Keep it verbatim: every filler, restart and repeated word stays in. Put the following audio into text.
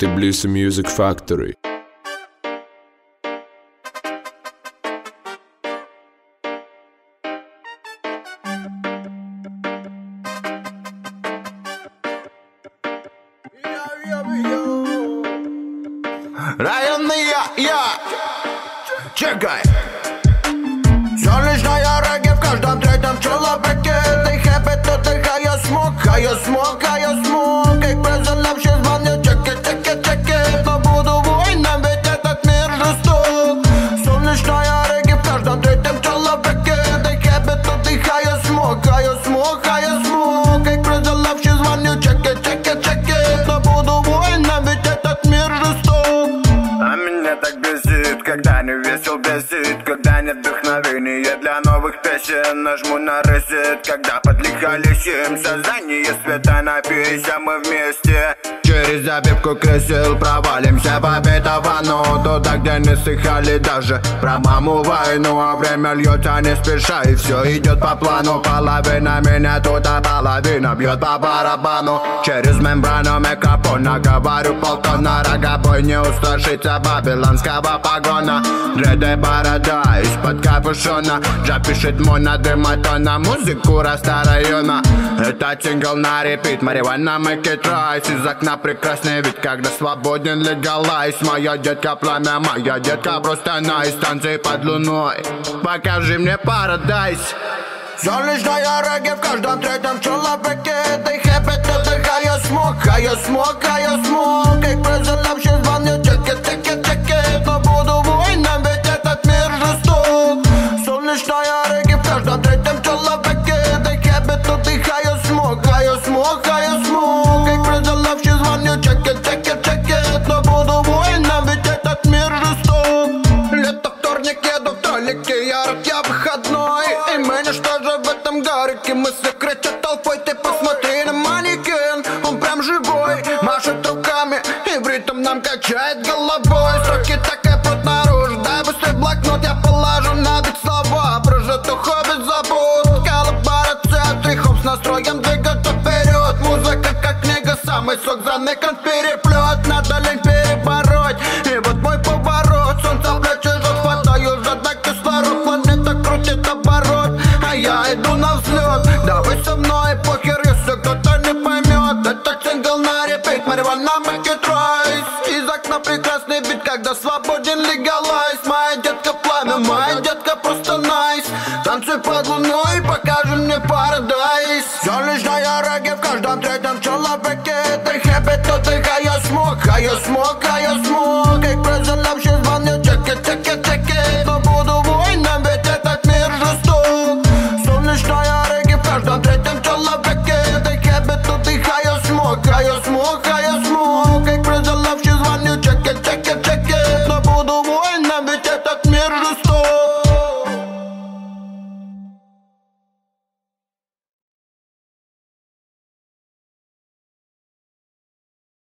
Tbilisi Music Factory. Районный я, я, чекай. Солнечная регги в каждом третьем человеке. They happy to the higher smoke, higher smoke, higher smoke. Как призывавший звоню, чеки, чеки, чеки. Но буду воином, ведь этот мир жесток. Солнечная регги в каждом третьем человеке. They happy to the higher smoke, higher smoke, higher smoke. Как призывавший звоню, чеки, чеки, чеки. Но буду воином, ведь этот мир жесток. А меня так бесит, когда не весел бесит, когда нет вдохновения для новых песен. Нажму на ресет, когда подлихолесим создание света напися мы вместе. Через забивку кресел провалимся по бетовану, туда, где не слыхали даже про маму войну. А время льется не спеша, и все идет по плану. Половина меня тут, а половина бьет по барабану. Через мембрану микрофона говорю полтона. Рогобой не устрашится бабилонского погона. Дреды борода из-под капюшона. Джа пишет мой на дымотона. Музыку раста района. Это сингл на репит. Марихуана make it rise. Из окна прекрасный вид, когда свободен легалайз. Моя детка пламя, моя детка просто найс. Танцы под луной, покажи мне парадайз. Солнечная регги в каждом третьем человеке. They happy to the higher smoke, higher smoke, higher smoke. Как призывавший звоню, чеки, чеки, чеки. Но буду воином, ведь этот мир жесток. Солнечная регги в каждом третьем человеке. They happy to the higher smoke, higher smoke, higher smoke. Как призывавший звоню, чеки, чеки, чеки. Но буду воином, ведь этот мир жесток. Лето, вторник, еду в троллике, я рад, я выходной. И меня что же в этом гарике? Мысли кричат толпой, ты посмотри на манекен. Он прям живой, машет руками и в ритм нам качает головой. Строки так и прут наружу, дай быстрый блокнот, я положу на бит слова. Прожитых хоббит забудь, колобара центре, хоп с настроем двигаться вперед. Музыка как книга, самый сок заныкан в переплет. Надо лень перебороть, и вот мой поворот. Солнце плечи жжет, хватаю жадно кислород. Планета крутит оборот, а я иду на взлет. Давай со мной, похер, если кто-то не поймет. Это сингл на репит, Марихуана make it rise. Из окна прекрасный вид, когда свободен легалайз. Моя детка пламя, моя детка просто найс. Танцуй под луной, покажи мне парадайз. Солнечная регги в каждом третьем человеке. They happy to the higher smoke, higher smoke, higher smoke. Как призывавший звоню, чеки, чеки, чеки. Но буду воином, ведь этот мир жесток. Солнечная регги в каждом третьем человеке. They happy to the higher smoke, higher smoke, higher smoke.